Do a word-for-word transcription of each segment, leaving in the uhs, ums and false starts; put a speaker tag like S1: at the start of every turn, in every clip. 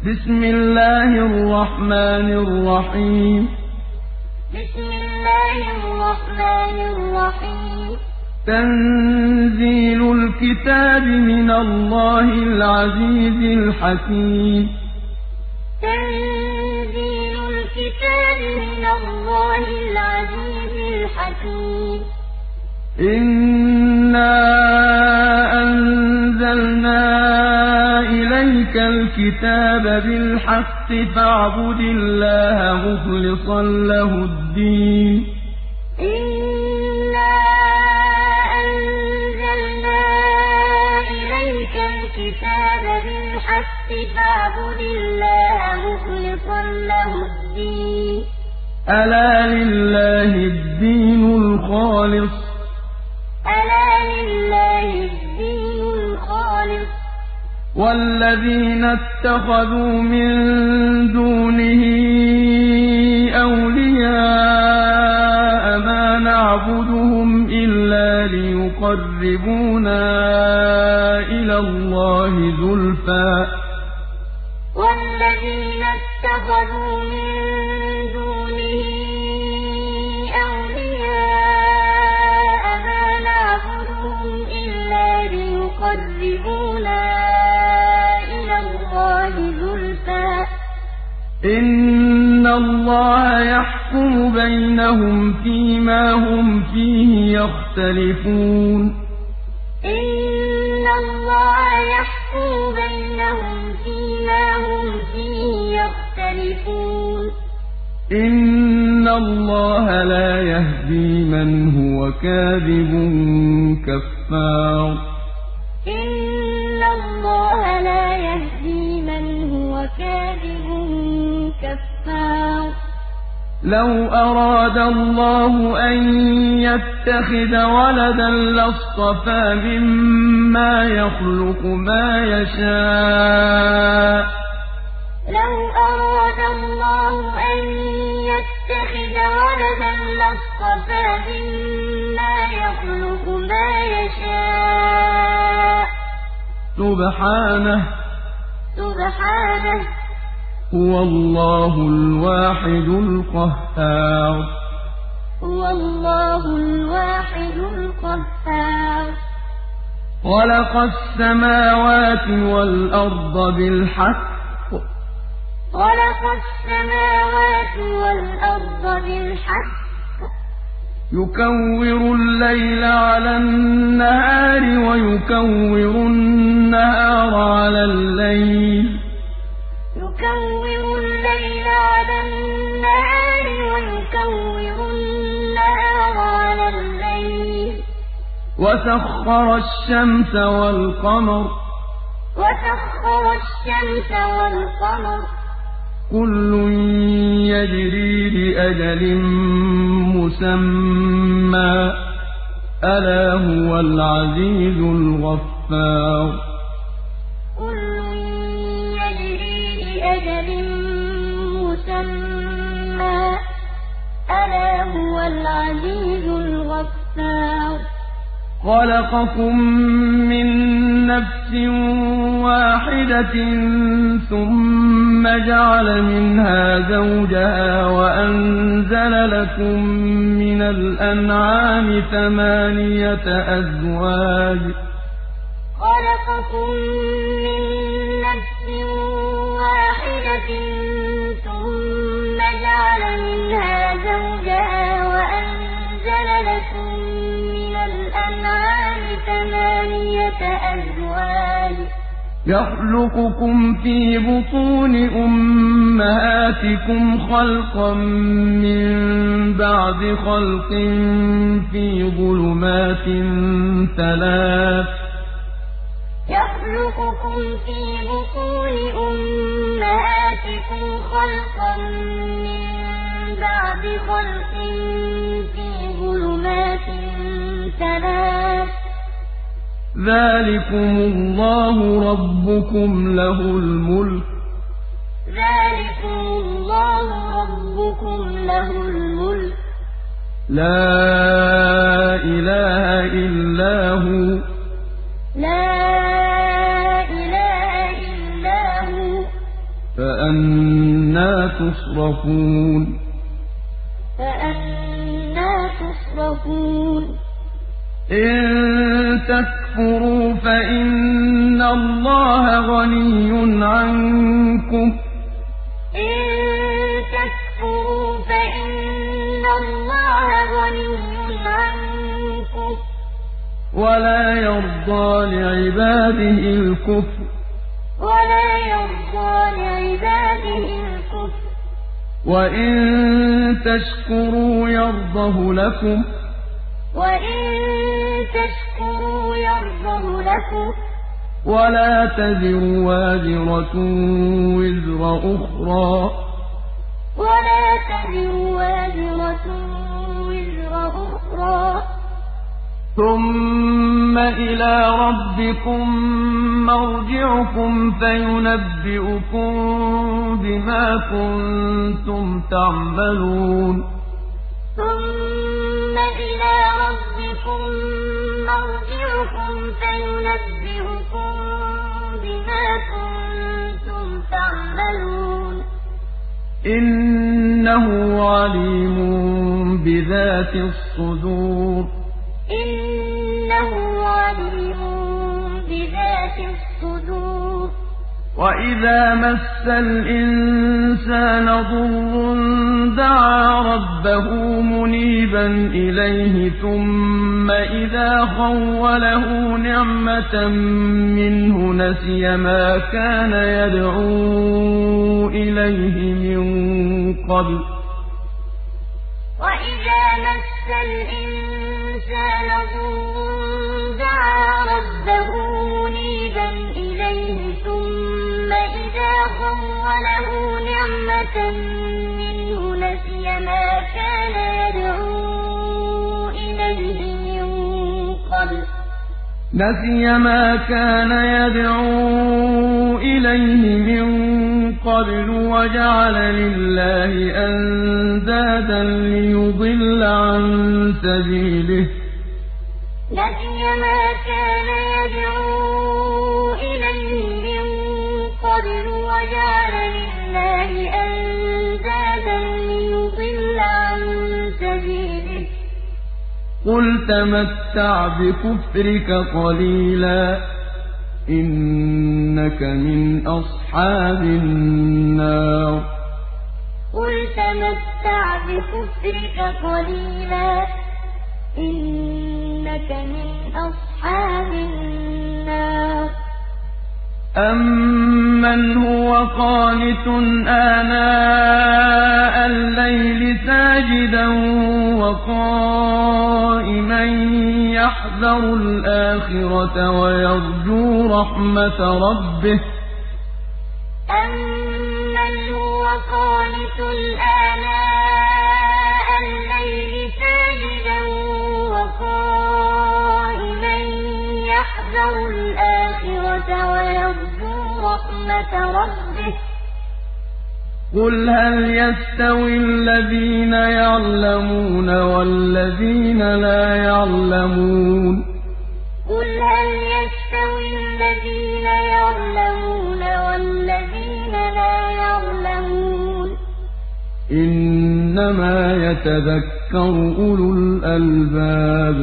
S1: بسم الله الرحمن الرحيم
S2: بسم الله الرحمن الرحيم
S1: تنزيل الكتاب من الله العزيز الحكيم
S2: تنزيل الكتاب من الله العزيز الحكيم
S1: إنا أنزلنا إليك الكتاب بالحق فاعبد الله مخلصا له الدين
S2: إنا أنزلنا إليك الكتاب بالحق فاعبد الله مخلصا له الدين
S1: ألا لله الدين الخالص
S2: ألا لله الدين الخالص
S1: والذين اتخذوا من دونه أولياء ما نعبدهم إلا ليقربونا إلى الله زلفى
S2: والذين اتخذوا من دونه أولياء ما نعبدهم إلا ليقربونا إلى الله زلفى
S1: إن الله يحكم بينهم فيما هم فيه يختلفون
S2: إن الله يحكم بينهم فيما هم فيه يختلفون
S1: إن الله لا يهدي من هو كاذب كفار
S2: إن الله لا يهدي من هو كاذب كفار
S1: لو أراد الله أن يتخذ ولدا لاصطفى مما يخلق ما يشاء
S2: لو أراد الله أن يتخذ ولدا لاصطفى مما يخلق ما يشاء
S1: سبحانه
S2: سبحانه
S1: هو الله الواحد القهار
S2: هو الله الواحد القهار
S1: خلق السماوات والأرض بالحق
S2: خلق السماوات والأرض بالحق
S1: يكور الليل على النهار ويكور النهار على الليل
S2: يكور الليل على النهار ويكور النهار على الليل
S1: وسخر الشمس والقمر
S2: وسخر الشمس والقمر
S1: كل يجري لأجل مسمى ألا هو العزيز الغفار
S2: كل يجري لأجل مسمى ألا هو العزيز الغفار
S1: خلقكم من نفس واحدة ثم جعل منها زوجها وأنزل لكم من الأنعام ثمانية أزواج
S2: خلقكم من نفس واحدة ثم جعل منها زوجها وأنزل لكم من الأنعام ثمانية أزواج
S1: يخلقكم في بطون أمهاتكم خلقا من بعد خلق في ظلمات ثلاث
S2: يخلقكم في بطون أمهاتكم خلقا من بعد خلق في ظلمات ثلاث
S1: ذلكم الله ربكم له الملك
S2: ذلكم الله ربكم له الملك
S1: لا إله إلا هو
S2: لا إله إلا هو
S1: فأنى تصرفون
S2: فأنى تصرفون
S1: إن تكفروا فإن الله غني عنكم
S2: إن تكفروا فإن الله غني عنكم
S1: ولا يرضى لعباده الكفر
S2: ولا يرضى لعباده الكفر
S1: وإن تشكروا يرضه لكم
S2: وإن تشكروا يرضه لكم
S1: ولا تزر وازرة وزر أخرى
S2: ولا تزر وازرة وزر أخرى
S1: ثم إلى ربكم مرجعكم فينبئكم بما كنتم تعملون
S2: ثم إلى ربكم مرجعكم فينبئكم بما كنتم تعملون
S1: إنه عليم بذات الصدور
S2: إنه عليم بذات الصدور
S1: وإذا مس الإنسان ضر دعا ربه منيبا إليه ثم إذا خوله نعمة منه نسي ما كان يدعو إليه من قبل
S2: وإذا مس الإنسان ضر دعا ربه منيبا إليه ثم إذا خوله نعمة منه نسي ما كان يدعو إليه من قبل
S1: نسي ما كان يدعو إليه من قبل وجعل لله أندادا ليضل عن سبيله
S2: نسي ما كان يدعو إليه من قبل وجعل لله أندادا ليضل عن سبيله
S1: قل تمتع بكفرك قليلا إنك من أصحاب النار
S2: قل تمتع بكفرك قليلا إنك من أصحاب النار
S1: أَمَّنْ هُوَ قَانِتٌ آنَاءَ اللَّيْلِ سَاجِدًا وَقَائِمًا يَحْذَرُ الْآخِرَةَ وَيَرْجُو رَحْمَةَ رَبِّهِ
S2: أَمَّنْ هُوَ قَانِتٌ آنَاءَ اللَّيْلِ سَاجِدًا وَقَائِمًا يَحْذَرُ الْآخِرَةَ وَيَرْجُو رَحْمَةَ رَبِّهِ
S1: قُلْ هَلْ يَسْتَوِي الَّذِينَ يَعْلَمُونَ وَالَّذِينَ لَا يَعْلَمُونَ
S2: قُلْ هَلْ يَسْتَوِي الَّذِينَ يَعْلَمُونَ وَالَّذِينَ لَا يَعْلَمُونَ
S1: إِنَّمَا يَتَذَكَّرُ أُولُو الْأَلْبَابِ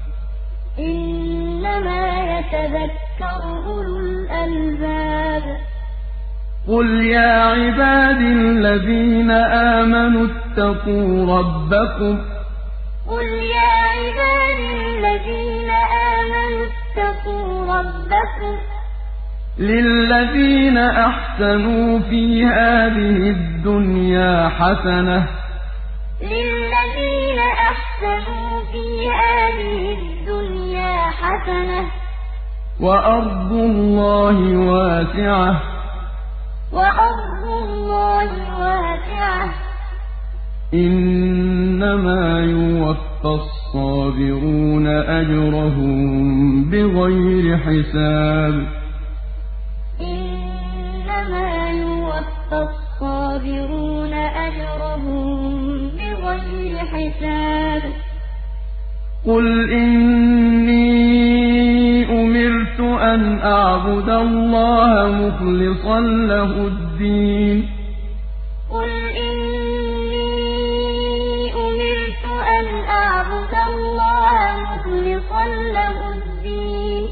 S2: إِنَّمَا يَتَذَكَّرُ أُولُو الْأَلْبَابِ
S1: قُلْ يَا عِبَادِي الَّذِينَ آمَنُوا اتَّقُوا رَبَّكُمْ
S2: قُلْ يَا عِبَادِي الَّذِينَ آمَنُوا اتَّقُوا رَبَّكُمْ
S1: لِلَّذِينَ أَحْسَنُوا فِي هَٰذِهِ الدُّنْيَا حَسَنَةٌ
S2: لِلَّذِينَ أَحْسَنُوا فِي هَٰذِهِ الدُّنْيَا حَسَنَةٌ
S1: وَأَرْضُ اللَّهِ وَاسِعَةٌ
S2: وَأَرْضُ اللَّهِ وَاسِعَةٌ
S1: إِنَّمَا يُوَفَّى الصَّابِرُونَ أَجْرَهُم بِغَيْرِ حِسَابٍ
S2: إِنَّمَا يُوَفَّى الصَّابِرُونَ أَجْرَهُم بِغَيْرِ حِسَابٍ
S1: قُلْ إِنِّي أُمِرْتُ أَنْ أَعْبُدَ اللَّهَ مُخْلِصًا لَّهُ الدِّينَ الدين
S2: قل إني أمرت أن أعبد الله مخلصا له الدين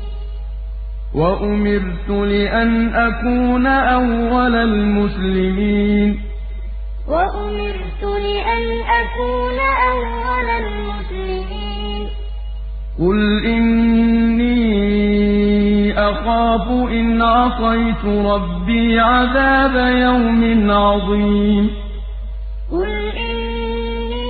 S1: وأمرت لأن أكون أول المسلمين
S2: وأمرت لأن أكون أول المسلمين
S1: قل إني أخاف إن عصيت ربي عذاب يوم عظيم
S2: قل إني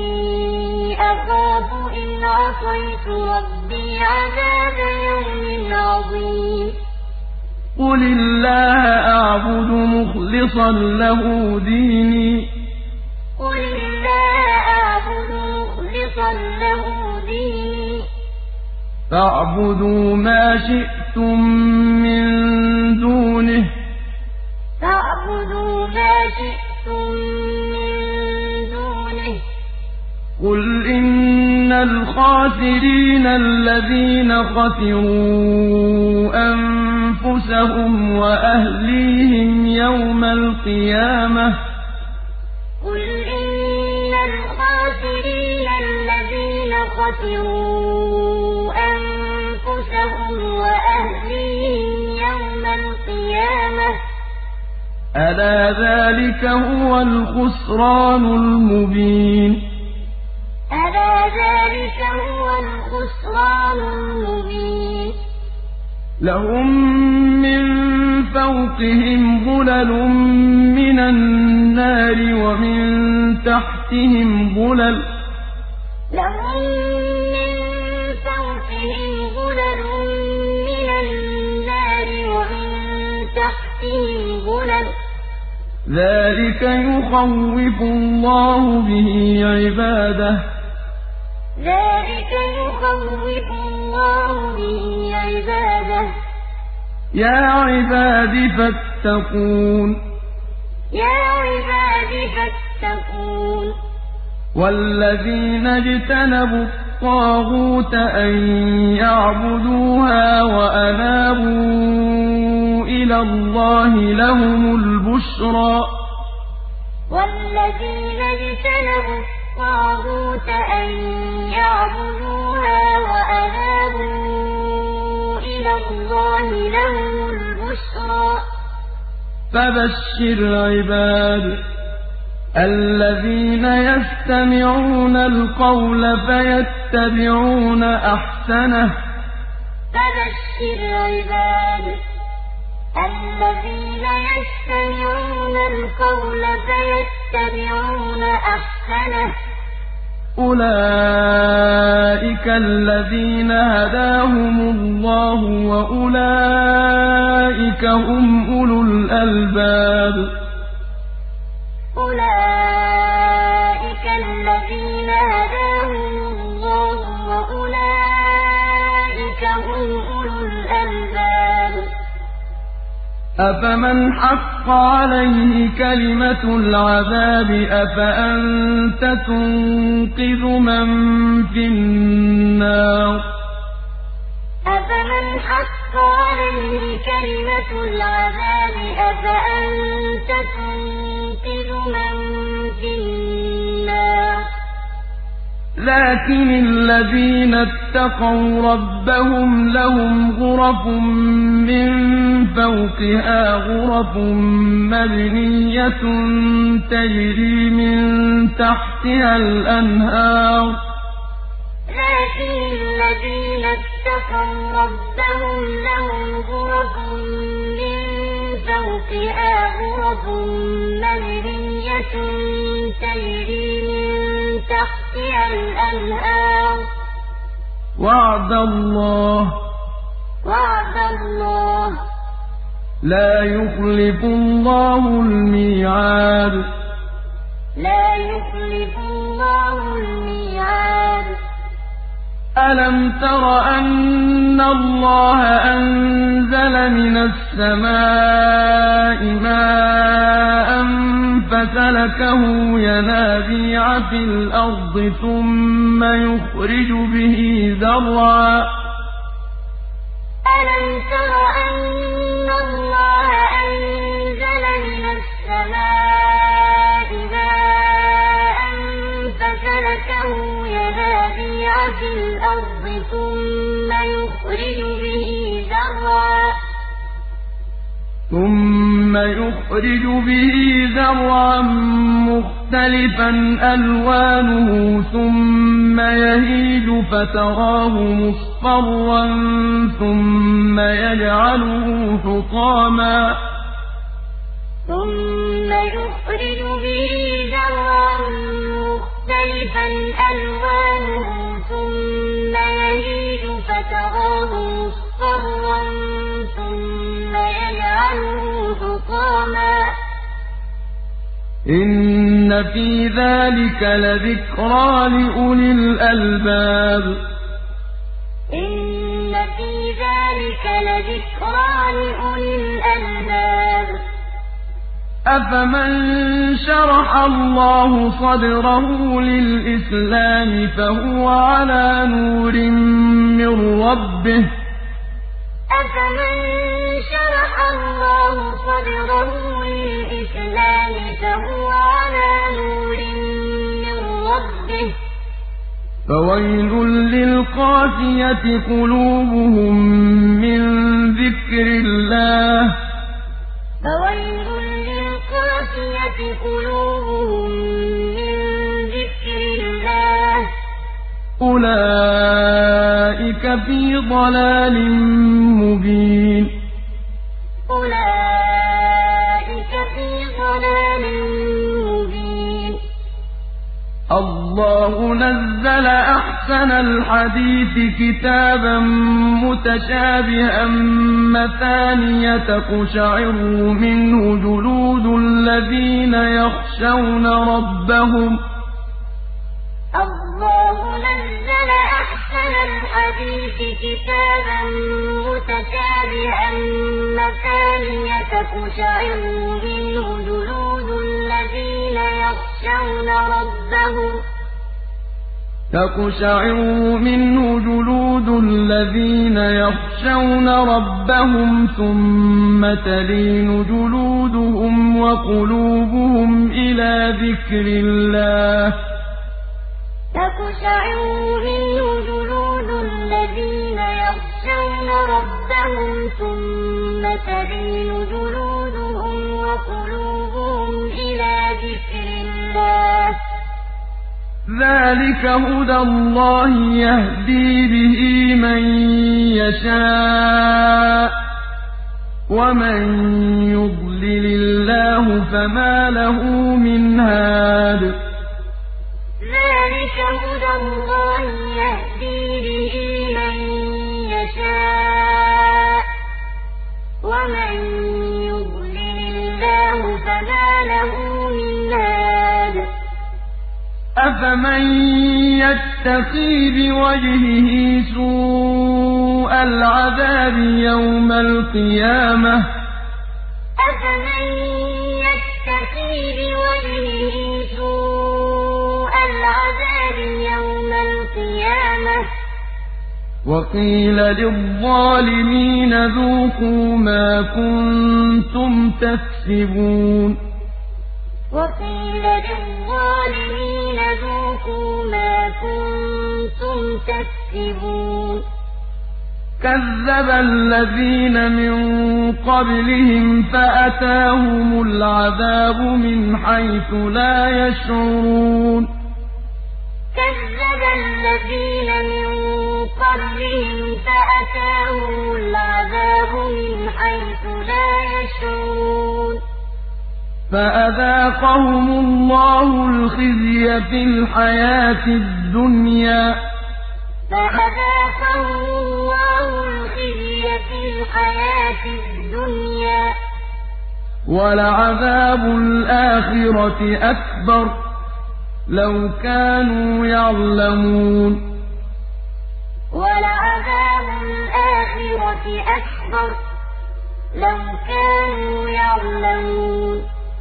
S2: أخاف إن عصيت ربي عذاب يوم عظيم
S1: قل الله أعبد مخلصا له ديني
S2: قل الله أعبد مخلصا له ديني
S1: فاعبدوا ما شئتم من دونه
S2: فاعبدوا ما شئتم من دونه
S1: قل إن الخاسرين الذين خسروا أنفسهم وأهليهم يوم القيامة
S2: قل إن الخاسرين الذين خسروا أنفسهم وأهليهم يوم القيامة
S1: ألا ذلك هو الخسران المبين
S2: ألا ذلك هو الخسران المبين
S1: لهم من فوقهم ظلل من النار ومن تحتهم ظلل
S2: لهم من فوقهم ظلل من النار ومن تحتهم ظلل
S1: ذلك يخوف الله به عباده
S2: ذلك يخوف الله به عباده
S1: يا عباد فاتقون
S2: يا عباد فاتقون
S1: والذين اجتنبوا الطاغوت أن يعبدوها وأنابوا إلى الله لهم البشرى
S2: والذين اجتنبوا الطاغوت أن يعبدوها وأنابوا إلى الله لهم البشرى
S1: فبشر عباد الذين يستمعون القول فيتبعون أحسنه
S2: فبشر عباد الذين يستمعون القول فيتبعون أحسنه
S1: أولئك الذين هداهم الله وأولئك هم أولو الألباب
S2: أولئك الذين هداهم الله وأولئك هم أولو الألباب
S1: أفمن حق عليه كلمة العذاب أفأنت تنقذ من في النار
S2: أفمن حق عليه كلمة العذاب أفأنت تنقذ من في النار
S1: لكن الذين اتقوا ربهم لهم غرف من فوقها غرف مبنية تجري من تحتها الأنهار
S2: لكن الذين اتقوا ربهم لهم غرف من فوقها غرف مبنية تجري من تحتها الأنهار
S1: وعد الله
S2: وعد الله
S1: لا يخلف الله الميعاد
S2: لا يخلف الله الميعاد
S1: ألم تر أن الله أنزل من السماء ماء فسلكه ينابيع في الأرض ثم يخرج به زرعا
S2: ألم تر أن الله أنزل من
S1: يخرج به زرعا مختلفا ألوانه ثم يهيج فتراه مصفرا ثم يجعله حطاما
S2: ثم يخرج به زرعا مختلفا ألوانه ثم يهيج فتراه مصفرا ثم يجعله حطاما
S1: إن في ذلك لذكرى لأولي الألباب
S2: إن في ذلك لذكرى لأولي الألباب
S1: أفمن شرح الله صدره للإسلام فهو على نور من ربه
S2: أفمن شرح الله صدره للإسلام فهو على نور من ربه
S1: فويل للقاسية قلوبهم من ذكر الله
S2: فويل للقاسية قلوبهم من ذكر الله
S1: أولئك في ضلال مبين
S2: أولئك في ضلال مبين
S1: الله نزل أحسن الحديث كتابا متشابها مثانية تقشعر منه جلود الذين يخشون ربهم
S2: الله نزل أحسن الحديث كتابا متشابها مثانية تقشعر منه جلود الذين يخشون ربهم
S1: تقشعر منه جلود الذين يخشون ربهم ثم تلين جلودهم وقلوبهم إلى ذكر الله
S2: تقشعر منه جلود الذين يخشون ربهم ثم تلين جلودهم وقلوبهم إلى ذكر الله
S1: ذلك هدى الله يهدي به من يشاء ومن يضلل الله فما له من هاد
S2: ذلك هدى الله يهدي به من يشاء ومن يضلل الله فما له من هاد
S1: أفمن يتقي بوجهه سوء العذاب يوم القيامة
S2: أفمن يتقي بوجهه سوء العذاب يوم القيامة
S1: وقيل للظالمين ذوقوا ما كنتم تكسبون
S2: وقيل للظالمين ذوقوا ما كنتم تكسبون
S1: كذب الذين من قبلهم فأتاهم العذاب من حيث لا يشعرون
S2: كذب الذين من قبلهم فأتاهم العذاب من حيث لا يشعرون
S1: فأذاقهم الله الخزي في الحياة الدنيا
S2: فأذاقهم الله الخزي في الحياة الدنيا
S1: ولعذاب الآخرة أكبر لو كانوا يعلمون
S2: ولعذاب الآخرة أكبر لو كانوا يعلمون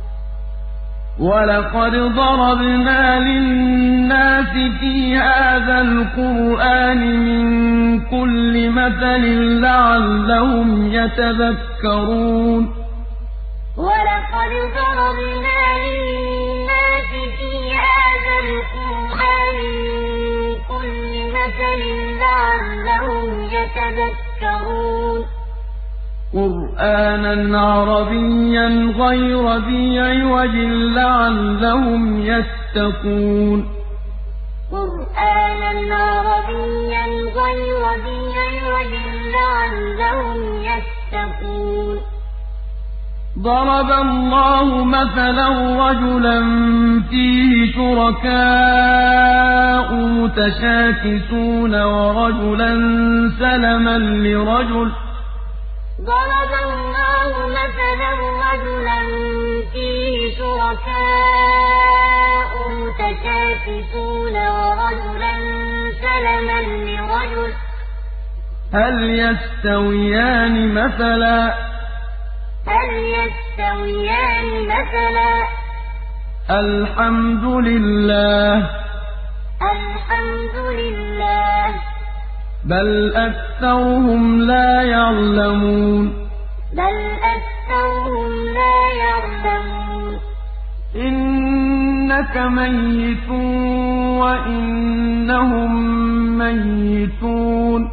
S1: ولقد ضربنا للناس في هذا القرآن من كل مثل لعلهم يتذكرون
S2: ولقد ضربنا للناس في هذا القرآن من كل مثل لعلهم يتذكرون
S1: قُرْآنًا عَرَبِيًّا غَيْرَ ذِي عِوَجٍ لَّعَلَّهُمْ يَتَّقُونَ
S2: قُرْآنًا عَرَبِيًّا غَيْرَ ذِي عِوَجٍ لَّعَلَّهُمْ يَتَّقُونَ
S1: ضَرَبَ اللَّهُ مَثَلًا رَّجُلًا فِيهِ شُرَكَاءُ مُتَشَاكِسُونَ وَرَجُلًا سَلَمًا لِّرَجُلٍ
S2: ضَرَبَ اللَّهُ مَثَلًا رَّجُلًا فِيهِ شُرَكَاءُ مُتَشَاكِسُونَ وَرَجُلًا سَلَمًا لِّرَجُلٍ
S1: هَلْ يَسْتَوِيَانِ مَثَلًا ۚ
S2: هَلْ يَسْتَوِيَانِ مَثَلًا ۚ
S1: الْحَمْدُ لِلَّهِ
S2: الْحَمْدُ لِلَّهِ
S1: بَلْ أَكْثَرُهُمْ لَا يَعْلَمُونَ
S2: بَلْ أَكْثَرُهُمْ لَا يَعْلَمُونَ
S1: إِنَّكَ مَيِّتٌ وَإِنَّهُم مَّيِّتُونَ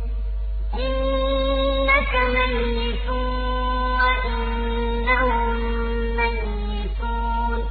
S2: إِنَّكَ مَيِّتٌ وَإِنَّهُم مَّيِّتُونَ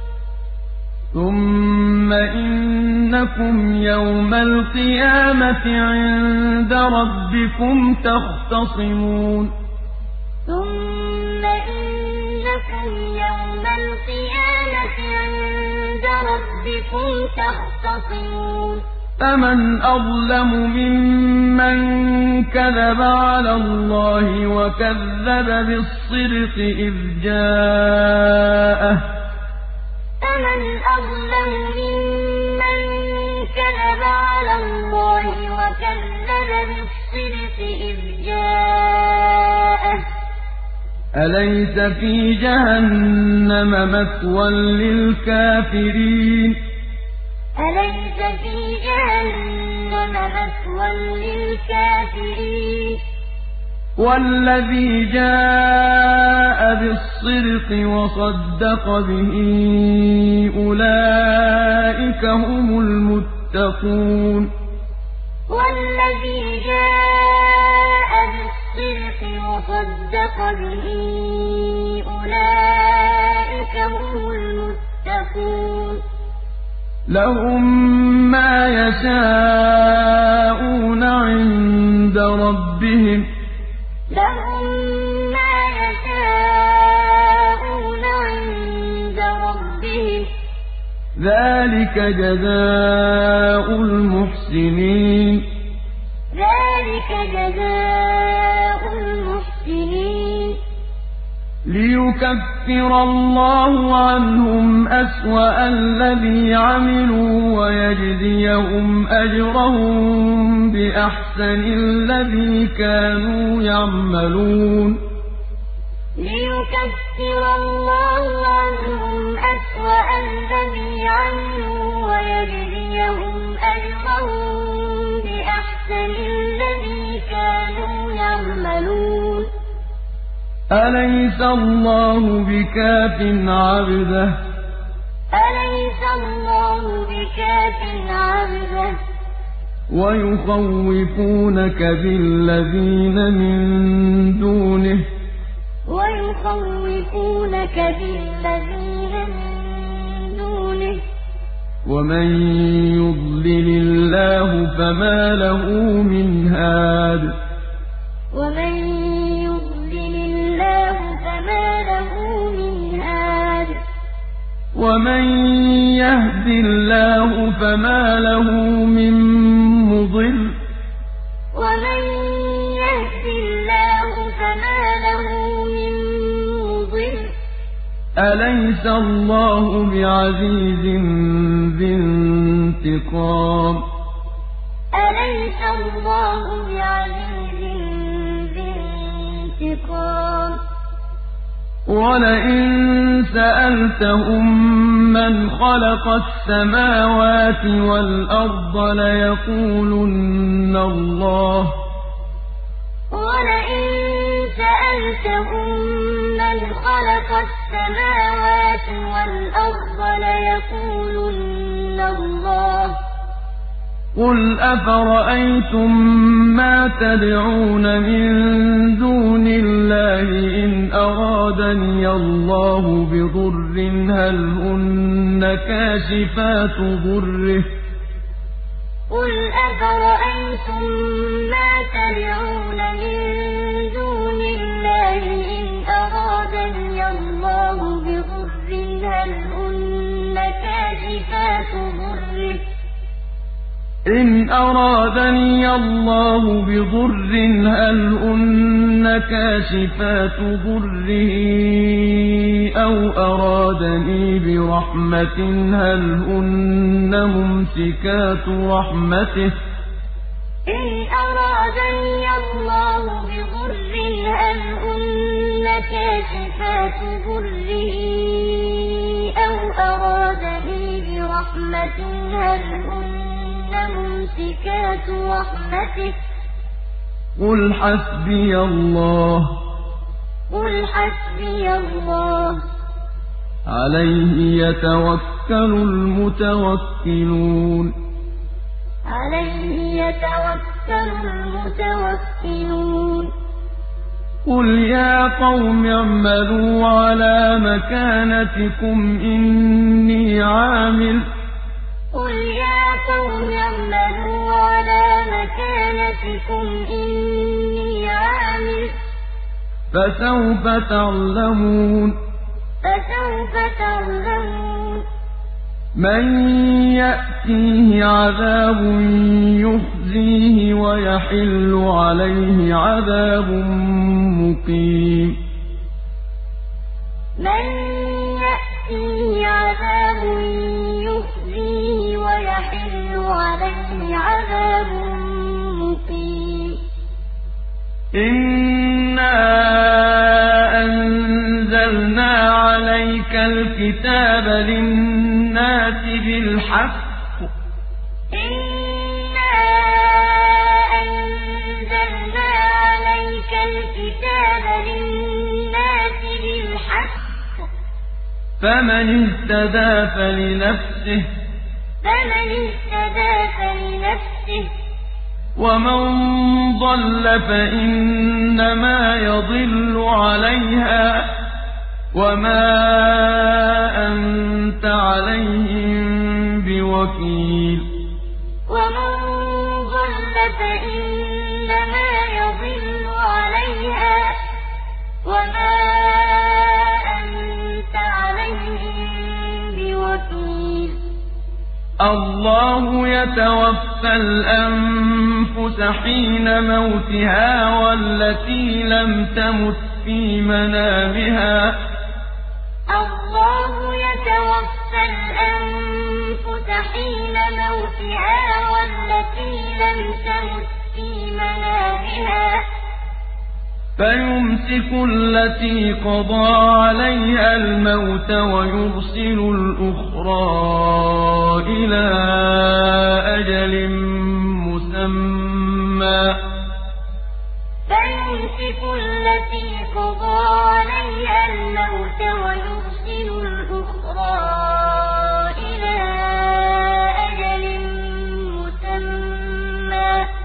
S1: ثُمَّ إِنَّكُمْ يَوْمَ الْقِيَامَةِ عِندَ رَبِّكُمْ تَخْتَصِمُونَ
S2: ثُمَّ إِنَّكُمْ يَوْمَ الْقِيَامَةِ عِندَ رَبِّكُمْ تَخْتَصِمُونَ
S1: فَمَنْ أَظْلَمُ مِمَّن كَذَبَ عَلَى اللَّهِ وَكَذَّبَ بِالصِّدْقِ إِذْ جَاءَهُ ۚ
S2: فَمَنْ أَظْلَمُ مِمَّن كَذَبَ عَلَى اللَّهِ وَكَذَّبَ بِالصِّدْقِ إِذْ جَاءَهُ ۚ
S1: أَلَيْسَ فِي جَهَنَّمَ مَثْوًى لِّلْكَافِرِينَ
S2: أَلَيْسَ فِي جَهَنَّمَ مَثْوًى لِّلْكَافِرِينَ
S1: وَالَّذِي جَاءَ بِالصِّدْقِ وَصَدَّقَ بِهِ أُولَٰئِكَ هُمُ الْمُتَّقُونَ
S2: وَالَّذِي جَاءَ بِالصِّدْقِ وَصَدَّقَ بِهِ أُولَٰئِكَ هُمُ الْمُتَّقُونَ
S1: لَهُم مَّا يَشَاءُونَ عِندَ رَبِّهِمْ ۚ
S2: لَهُم مَّا يَشَاءُونَ عِندَ رَبِّهِمْ ۚ
S1: ذَٰلِكَ جَزَاءُ الْمُحْسِنِينَ
S2: ذَٰلِكَ جَزَاءُ الْمُحْسِنِينَ
S1: لِيُكَفِّرَ اللَّهُ عَنْهُمْ أَسْوَأَ الَّذِي عَمِلُوا وَيَجْزِيَهُمْ أَجْرَهُم بِأَحْسَنِ الَّذِي كَانُوا يَعْمَلُونَ
S2: لِيُكَفِّرَ اللَّهُ عَنْهُمْ أَسْوَأَ الَّذِي عَمِلُوا وَيَجْزِيَهُمْ أَجْرَهُم بِأَحْسَنِ الَّذِي كَانُوا يَعْمَلُونَ
S1: أَلَيْسَ اللَّهُ بِكَافٍ عَبْدَهُ ۖ
S2: أَلَيْسَ اللَّهُ بِكَافٍ عَبْدَهُ ۖ
S1: وَيُخَوِّفُونَكَ بِالَّذِينَ مِن دُونِهِ ۚ
S2: وَيُخَوِّفُونَكَ بِالَّذِينَ مِن دُونِهِ ۚ
S1: وَمَن يُضْلِلِ اللَّهُ فَمَا لَهُ مِنْ هَادٍ
S2: وَمَن يُضْلِلِ اللَّهُ فَمَا لَهُ مِنْ هَادٍ
S1: وَمَن يَهْدِ اللَّهُ فَمَا لَهُ مِن مُّضِلٍّ
S2: وَمَن يَهْدِ اللَّهُ فَمَا لَهُ مِن مُّضِلٍّ
S1: أَلَيْسَ اللَّهُ بِعَزِيزٍ ذِي انتِقَامٍ
S2: أَلَيْسَ اللَّهُ بِعَزِيزٍ ذِي انتِقَامٍ
S1: وَلَئِن سَأَلْتَهُم مَّنْ خَلَقَ السَّمَاوَاتِ وَالْأَرْضَ لَيَقُولُنَّ اللَّهُ ۚ
S2: وَلَئِن سَأَلْتَهُم مَّنْ خَلَقَ السَّمَاوَاتِ وَالْأَرْضَ لَيَقُولُنَّ اللَّهُ ۚ
S1: قُلْ أَفَرَأَيْتُم مَّا تَدْعُونَ مِن دُونِ اللَّهِ إِنْ أَرَادَنِيَ اللَّهُ بِضُرٍّ هَلْ هُنَّ كَاشِفَاتُ ضُرِّهِ
S2: قُلْ أَفَرَأَيْتُم مَّا تَدْعُونَ مِن دُونِ اللَّهِ إِنْ أَرَادَنِيَ اللَّهُ بِضُرٍّ هَلْ هُنَّ كَاشِفَاتُ ضُرِّهِ
S1: إِنْ أَرَادَنِيَ اللَّهُ بِضُرٍّ هَلْ هُنَّ كَاشِفَاتُ ضُرِّهِ أَوْ أَرَادَنِي بِرَحْمَةٍ هَلْ هُنَّ مُمْسِكَاتُ رَحْمَتِهِ ۚ
S2: إِنْ أَرَادَنِيَ اللَّهُ بِضُرٍّ هَلْ هُنَّ كَاشِفَاتُ ضُرِّهِ أَوْ أَرَادَنِي بِرَحْمَةٍ هَلْ هُنَّ مُمْسِكَاتُ رَحْمَتِهِ ۚ
S1: قُلْ حَسْبِيَ اللَّهُ عَلَيْهِ يَتَوَكَّلُ الْمُتَوَكِّلُونَ
S2: عَلَيْهِ يَتَوَكَّلُ الْمُتَوَكِّلُونَ
S1: قُلْ يَا قَوْمِ اعْمَلُوا عَلَىٰ مَكَانَتِكُمْ إِنِّي عَامِلٌ ۖ
S2: قُلْ يَا قَوْمِ اعْمَلُوا عَلَىٰ مَكَانَتِكُمْ إِنِّي عَامِلٌ ۖ
S1: فَسَوْفَ تَعْلَمُونَ
S2: فَسَوْفَ تَعْلَمُونَ
S1: مَن يَأْتِيهِ عَذَابٌ يُخْزِيهِ وَيَحِلُّ عَلَيْهِ عَذَابٌ مُّقِيمٌ
S2: مَن يَأْتِيهِ عَذَابٌ يُخْزِيهِ وَيَحِلُّ عَلَيْهِ عَذَابٌ مُّقِيمٌ
S1: إِنَّا أَنزَلْنَا عَلَيْكَ الْكِتَابَ لِلنَّاسِ بِالْحَقِّ ۖ
S2: إِنَّا أَنزَلْنَا عَلَيْكَ الْكِتَابَ لِلنَّاسِ بِالْحَقِّ ۖ
S1: فَمَنِ اهْتَدَىٰ فَلِنَفْسِهِ ۖ وَمَن ضَلَّ فَإِنَّمَا يَضِلُّ عَلَيْهَا ۖ وَمَا أَنتَ عَلَيْهِم بِوَكِيلٍ
S2: وَمَن ضَلَّ فَإِنَّمَا يَضِلُّ عَلَيْهَا ۖ وَمَا أَنتَ عَلَيْهِم بِوَكِيلٍ
S1: اللَّهُ يَتَوَفَّى الْأَنفُسَ حِينَ مَوْتِهَا وَالَّتِي لَمْ تَمُتْ فِي مَنَامِهَا ۖ
S2: اللَّهُ يَتَوَفَّى الْأَنفُسَ حِينَ مَوْتِهَا وَالَّتِي لَمْ تَمُتْ فِي مَنَامِهَا ۖ
S1: فَيُمْسِكُ الَّتِي قَضَىٰ عَلَيْهَا الْمَوْتَ وَيُرْسِلُ الْأُخْرَىٰ إِلَىٰ أَجَلٍ مُّسَمًّى ۚ
S2: فَيُمْسِكُ الَّتِي قَضَىٰ عَلَيْهَا الْمَوْتَ وَيُرْسِلُ الْأُخْرَىٰ إِلَىٰ أَجَلٍ مُّسَمًّى ۚ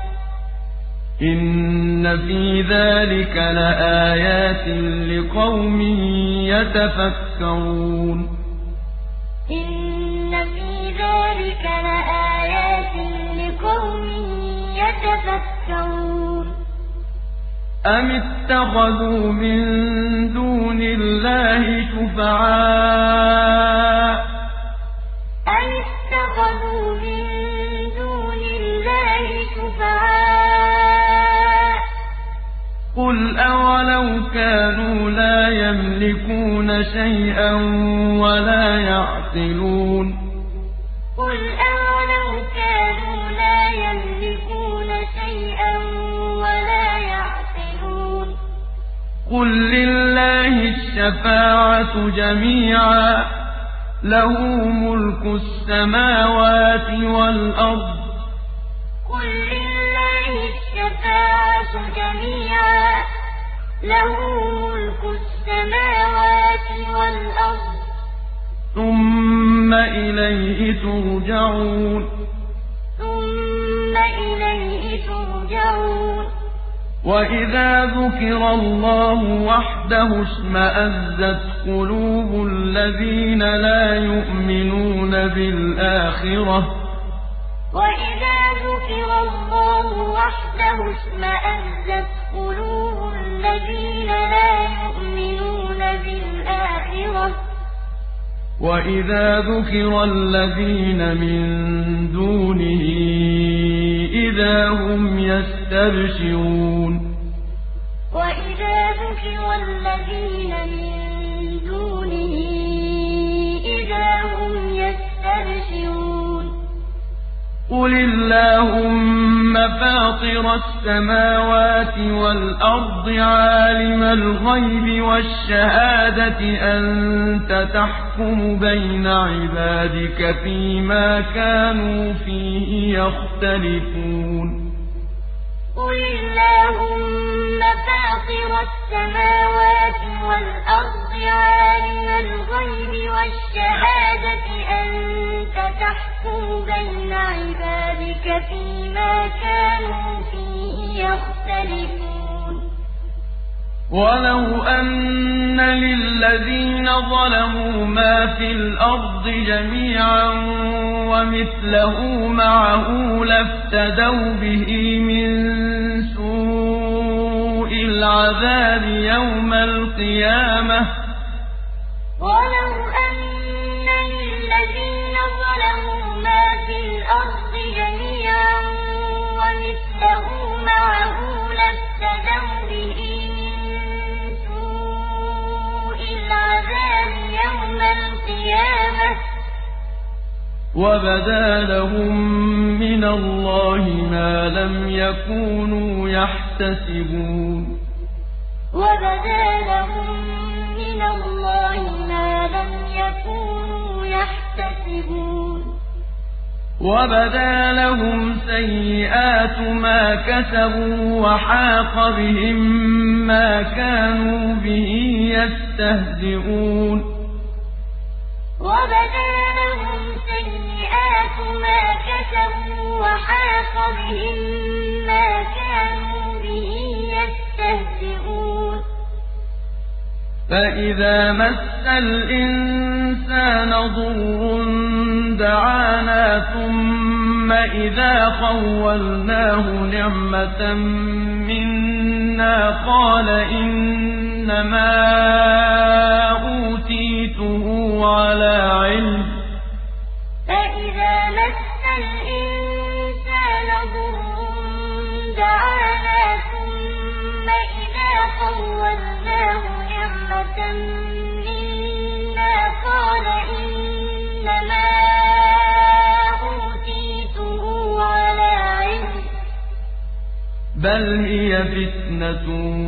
S1: إِنَّ فِي ذَٰلِكَ لَآيَاتٍ لِّقَوْمٍ يَتَفَكَّرُونَ
S2: إِنَّ فِي ذَٰلِكَ لَآيَاتٍ لِّقَوْمٍ يَتَفَكَّرُونَ
S1: أَمِ اتَّخَذُوا مِن دُونِ اللَّهِ شُفَعَاءَ
S2: أَمِ اتَّخَذُوا مِن دُونِ اللَّهِ شُفَعَاءَ ۚ
S1: قُلْ أَوَلَوْ كَانُوا لَا يَمْلِكُونَ شَيْئًا وَلَا يَعْقِلُونَ
S2: قُلْ أَوَلَوْ كَانُوا لَا يَمْلِكُونَ شَيْئًا وَلَا يَعْقِلُونَ
S1: قُل لِّلَّهِ الشَّفَاعَةُ جَمِيعًا ۖ لَّهُ مُلْكُ السَّمَاوَاتِ وَالْأَرْضِ ۚ
S2: قُل لِّلَّهِ الشَّفَاعَةُ جَمِيعًا ۖ لَّهُ مُلْكُ السَّمَاوَاتِ وَالْأَرْضِ ۚ
S1: ثُمَّ إِلَيْهِ تُرْجَعُونَ
S2: ثُمَّ وإليه ترجعون
S1: وإذا ذكر الله وحده اشمأزت قلوب الذين لا يؤمنون بالآخرة
S2: وإذا ذكر الله وحده اشمأزت قلوب الذين لا يؤمنون بالآخرة
S1: وإذا ذكر الذين من دونه إذا هم يستبشرون
S2: وإذا ذكر الذين من دونه إذا هم يستبشرون
S1: قل اللهم فاطر السماوات والأرض عالم الغيب والشهادة أنت تحكم بين عبادك فيما كانوا فيه يختلفون
S2: قل اللهم فاطر السماوات والأرض عالم الغيب والشهادة أنت تحكم بين عبادك فيما كانوا فيه يختلفون
S1: ولو أن للذين ظلموا ما في الأرض جميعا ومثله معه لافتدوا به من سوء العذاب يوم القيامة
S2: ولو أن للذين ظلموا ما في الأرض جميعا ومثله معه لافتدوا به من سوء العذاب يوم القيامة
S1: وبدا لهم من الله ما لم يكونوا يحتسبون
S2: وبدا لهم من الله ما لم يكونوا يحتسبون
S1: وبدا لهم سيئات ما كسبوا وحاق بهم ما كانوا به يستهزئون
S2: وبدا لهم سيئات ما كسبوا وحاق بهم ما كانوا به يستهزئون
S1: فإذا مس الإنسان ضر دعانا ثم إذا خولناه نعمة منا قال إنما أوتيته على علم
S2: فإذا مس الإنسان ضر دعانا ثم إذا خولناه نعمة منا قال إنما أوتيته على علم
S1: بل هي فتنة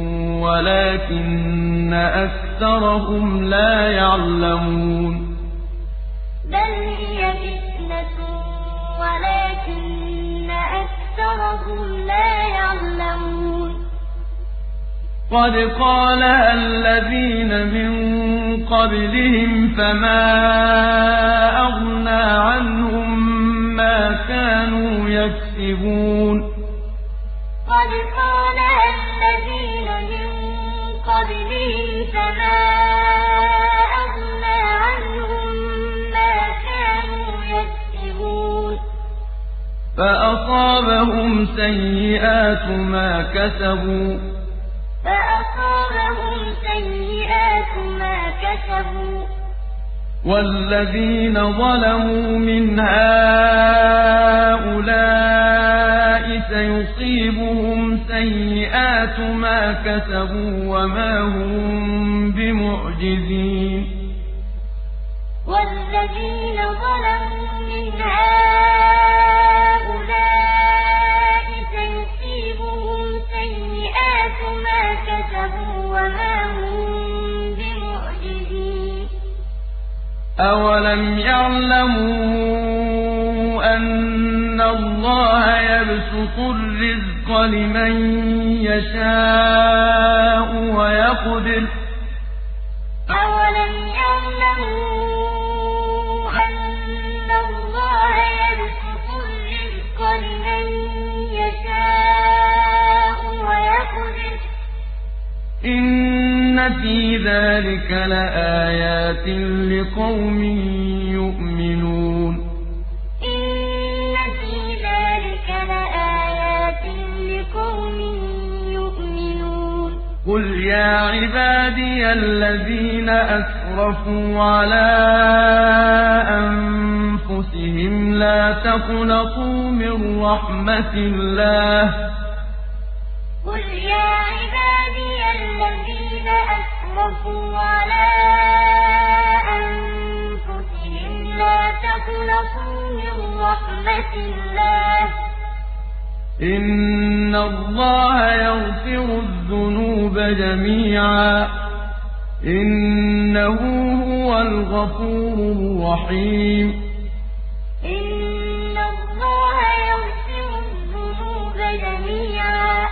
S1: ولكن أكثرهم لا يعلمون
S2: بل هي فتنة ولكن أكثرهم لا يعلمون
S1: قد قالها الذين من قبلهم فما أغنى عنهم ما كانوا يكسبون
S2: قد قالها الذين من قبلهم فما أغنى عنهم ما كانوا يكسبون
S1: فأصابهم سيئات ما كسبوا
S2: فأصابهم سيئات ما كسبوا
S1: والذين ظلموا من هؤلاء سيصيبهم سيئات ما كسبوا وما هم بمعجزين
S2: والذين ظلموا من هؤلاء سيصيبهم سيئات ما كسبوا وما هم بمعجزين
S1: أولم يعلموا أن الله يبسط الرزق لمن يشاء ويقدر
S2: أولم يعلموا أن الله يبسط الرزق لمن
S1: في ذلك لآيات لقوم يؤمنون
S2: إن في ذلك لآيات لقوم يؤمنون
S1: قل يا عبادي الذين أسرفوا على أنفسهم لا تقنطوا من رحمة الله
S2: قل يا عبادي الذين أسرفوا على أنفسهم لا تقنطوا من رحمة الله
S1: إن الله يغفر الذنوب جميعا إنه هو الغفور الرحيم
S2: إن الله يغفر الذنوب جميعا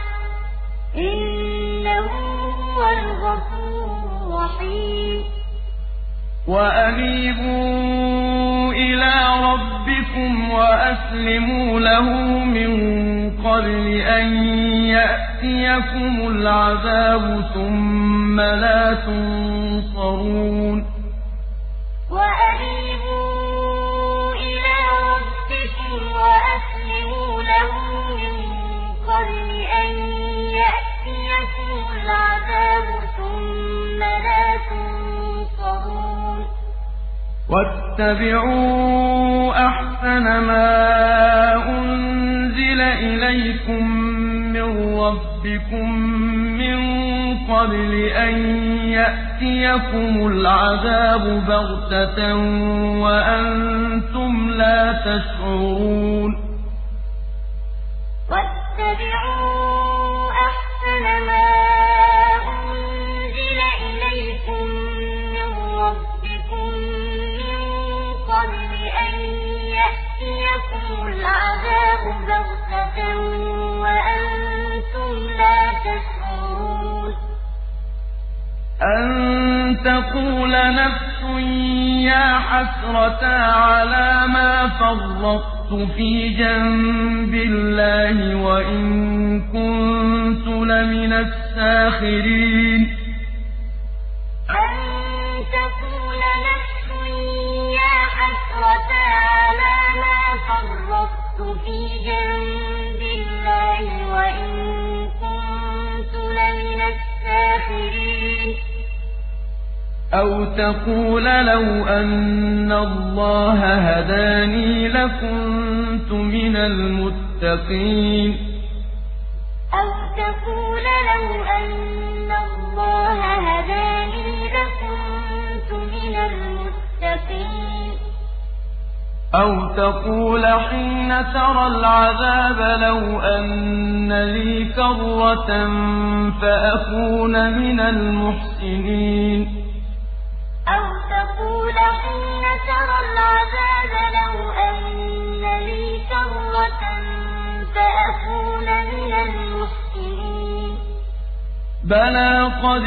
S2: إنه هو الغفور الرحيم
S1: وأنيبوا إلى ربكم وأسلموا له من قبل أن يأتيكم العذاب ثم لا تنصرون
S2: وأنيبوا إلى ربكم وأسلموا له من قبل أن يأتيكم العذاب ثم لا تنصرون
S1: واتبعوا أحسن ما أنزل إليكم من ربكم من قبل أن يأتيكم العذاب بغتة وأنتم لا تشعرون
S2: واتبعوا أحسن ما أنزل إليكم من ربكم من قبل أن يأتيكم العذاب بغتة وأنتم لا تشعرون
S1: أن تقول نفس يا حسرة على ما فرطت في جنب الله وإن كنت لمن الساخرين
S2: أن تقول نفس يا حسرة على ما فرطت في جنب الله وإن كنت لمن الساخرين
S1: أو تقول لو أن الله هداني لكنت من المتقين
S2: أو تقول لو أن الله هداني لكنت من المتقين
S1: أو تقول حين ترى العذاب لو أن لي كرة فأكون من المحسنين
S2: أو تقول حين ترى العذاب لو أن لي كرة فأكون من المحسنين
S1: بلى قد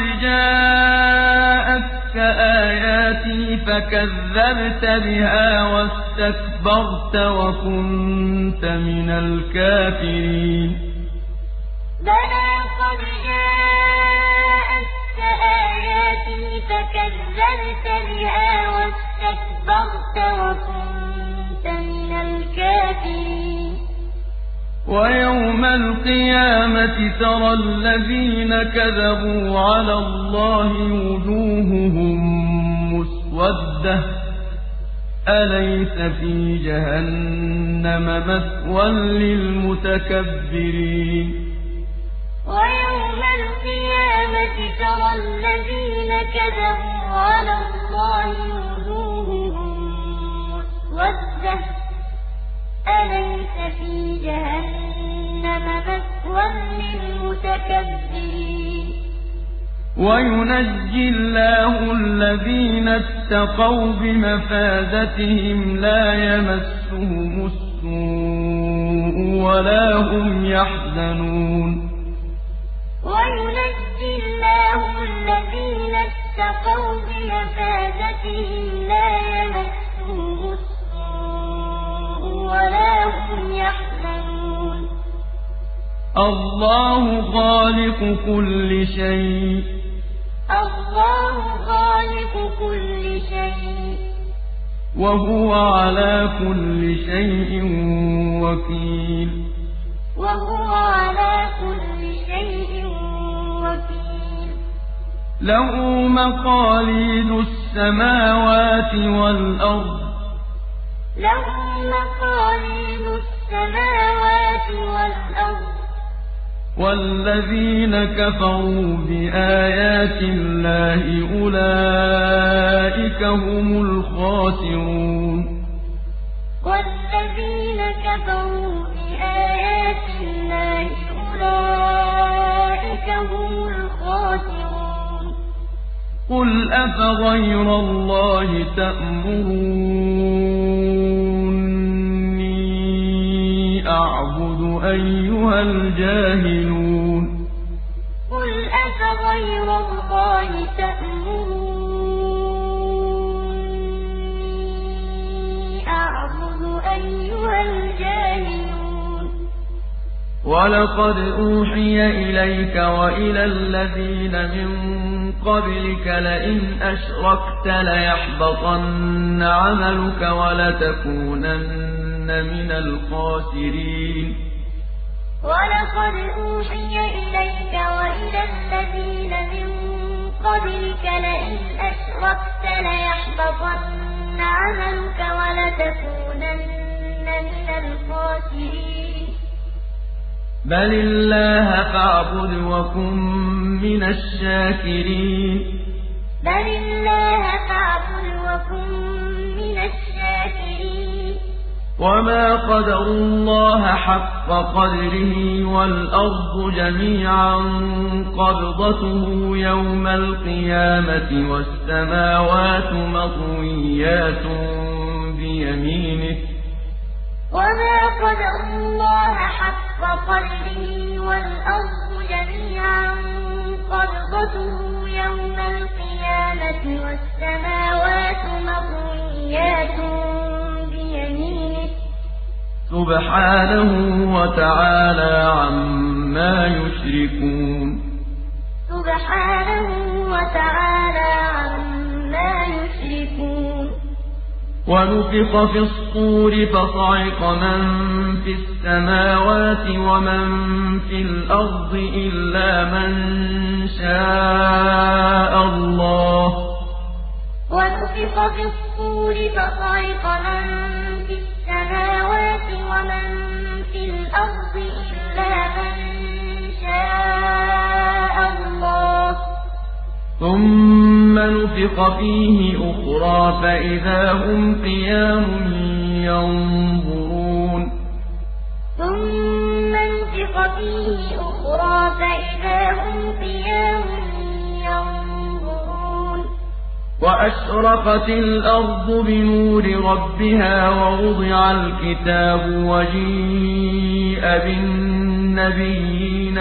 S1: جاءتك آياتي فكذبت بها واستكبرت وكنت من الكافرين
S2: بلى قد جاءتك آياتي فكذبت بها واستكبرت وكنت من الكافرين
S1: ويوم القيامة ترى الذين كذبوا على الله وجوههم مسودة أليس في جهنم مثوى للمتكبرين
S2: ويوم القيامة ترى الذين كذبوا على الله وجوههم مسودة أليس في جهنم مثوى للمتكبرين
S1: وينجي الله الذين اتقوا بمفازتهم لا يمسهم السوء ولا هم يحزنون
S2: وينجي الله الذين اتقوا بمفازتهم لا يمسهم السوء ولا هم يحزنون
S1: الله خالق كل شيء
S2: الله خالق كل شيء
S1: وهو على كل شيء وكيل
S2: وهو على كل شيء وكيل
S1: له مقاليد السماوات والأرض
S2: له مقاليد السماوات والأرض
S1: والذين كفروا بآيات الله أولئك هم الخاسرون
S2: والذين كفروا بآيات الله أولئك هم الخاسرون
S1: قل أفغير الله تأمروني أعبد أيها الجاهلون
S2: قل أفغير الله تأمروني أعبد أيها الجاهلون
S1: ولقد أوحي إليك وإلى الذين من قبلك لئن أشركت ليحبطن عملك ولتكونن من الخاسرين
S2: ولقد أوحي إليك وإلى الذين من قبلك لئن أشركت ليحبطن عملك ولتكونن من الخاسرين
S1: بل الله فاعبد وكن من الشاكرين
S2: بل الله فاعبد وكن من الشاكرين
S1: وما قدروا الله حق قدره والأرض جميعا قبضته يوم القيامة والسماوات مطويات بيمينه
S2: وما قدروا الله حق قدره والأرض جميعا قبضته يوم القيامة والسماوات مطويات بيمينه
S1: سبحانه وتعالى عما يشركون
S2: سبحانه وتعالى عما يشركون
S1: ونفخ في الصور فصعق من في السماوات ومن في الأرض إلا من شاء الله
S2: ونفخ في الصور فصعق من في السماوات ومن في الأرض إلا من شاء الله
S1: ثم نفخ فيه أخرى فإذا هم قيام ينظرون
S2: ثم نفخ فيه أخرى فإذا هم قيام ينظرون
S1: وأشرقت الأرض بنور ربها ووضع الكتاب وجيء بالنبيين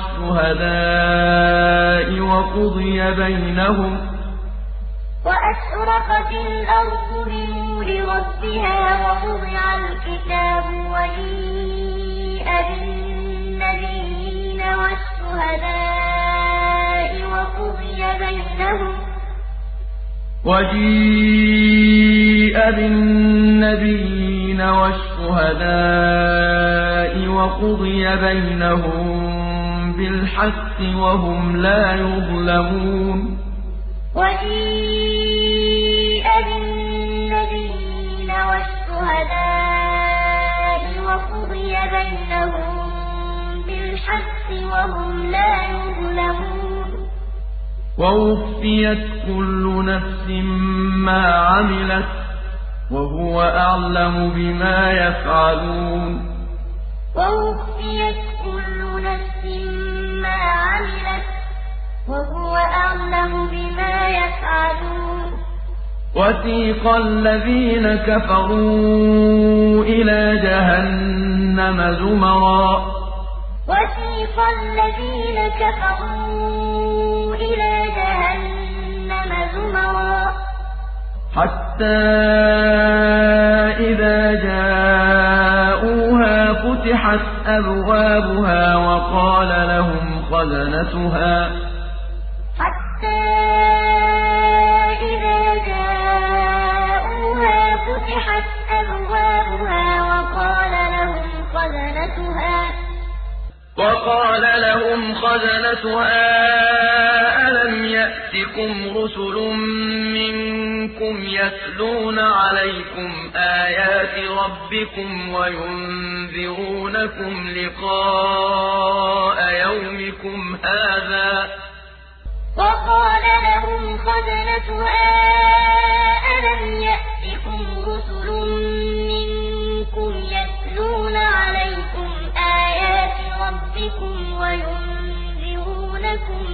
S1: والشهداء وقضي بينهم
S2: وأشرقت الأرض بنور ربها ووضع الكتاب وجيء بالنبيين والشهداء وقضي بينهم
S1: وجيء بالنبيين والشهداء وقضي بينهم بالحق وهم لا يظلمون
S2: وجيء بالنبيين والشهداء وقضي بينهم بالحق وهم لا يظلمون
S1: ووفيت كل نفس ما عملت وهو أعلم بما يفعلون
S2: ووفيت كل نفس ما عملت وهو أعلم بما يفعلون
S1: وسيق الذين كفروا إلى جهنم زمرا
S2: وسيق الذين كفروا إلى جهنم زمرا
S1: حتى إذا جاءوها فتحت أبوابها وقال لهم خزنتها
S2: حتى وفتحت أبوابها وقال لهم خزنتها
S1: وقال لهم خزنتها ألم يأتكم رسل منكم يتلون عليكم آيات ربكم وينذرونكم لقاء يومكم هذا
S2: وقال لهم خزنتها ألم يأتكم رسل منكم يتلون عليكم آيات ربكم وينذرونكم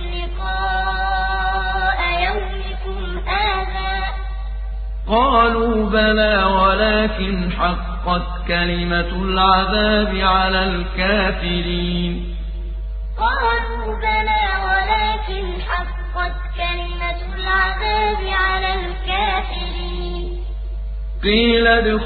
S2: لقاء يومكم هذا
S1: قالوا بلى ولكن حقت كلمة العذاب على الكافرين
S2: قالوا بلى ولكن حقت كلمة العذاب على الكافرين
S1: قيل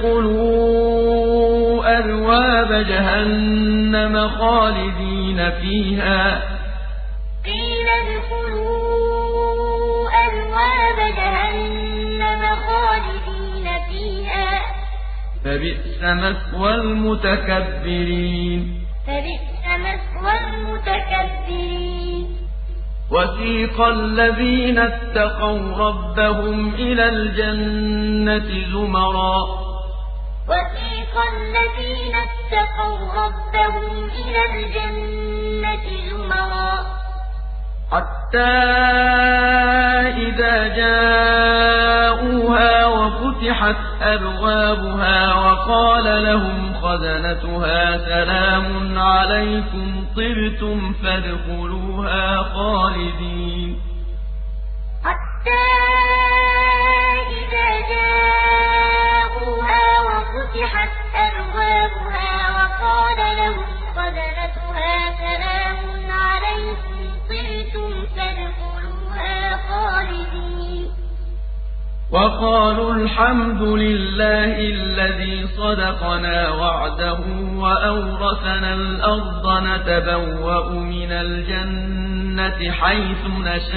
S1: ادخلوا أبواب جهنم خالدين فيها
S2: قيل ادخلوا أبواب جهنم خالدين فيها
S1: فبئس مثوى المتكبرين
S2: فبئس مثوى المتكبرين
S1: وسيق الذين اتقوا ربهم إلى الجنة زمرا
S2: وسيق الذين اتقوا ربهم إلى الجنة زمرا
S1: حتى إذا جاءوها وفتحت أبوابها وقال لهم خزنتها سلام عليكم طبتم فادخلوها خالدين
S2: حتى إذا جاءوها وفتحت أبوابها وقال لهم خزنتها سلام عليكم طبتم فادخلوها خالدين
S1: وقالوا الحمد لله الذي صدقنا وعده وأورثنا الأرض نتبوأ من الجنة حيث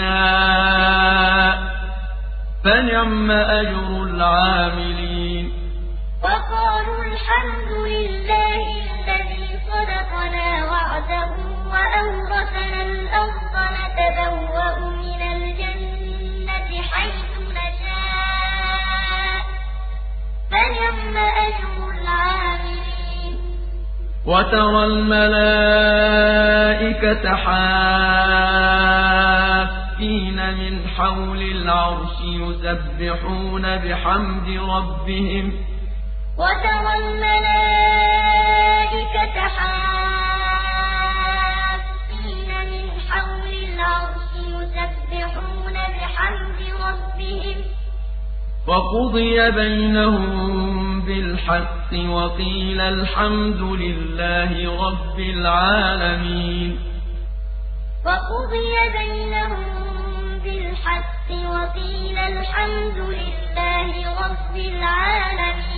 S1: نشاء فنعم أجر العاملين
S2: وقالوا الحمد لله الذي صدقنا وعده وأورثنا الأرض نتبوأ من الجنة حيث نشاء فنعم أجر العاملين
S1: وترى الملائكة حافين من حول العرش يسبحون بحمد ربهم
S2: وترى الملائكة حافين من حول العرش يسبحون بحمد ربهم
S1: وقضي بينهم بالحق وقيل الحمد لله رب العالمين
S2: وقضي بينهم بالحق وقيل الحمد لله رب العالمين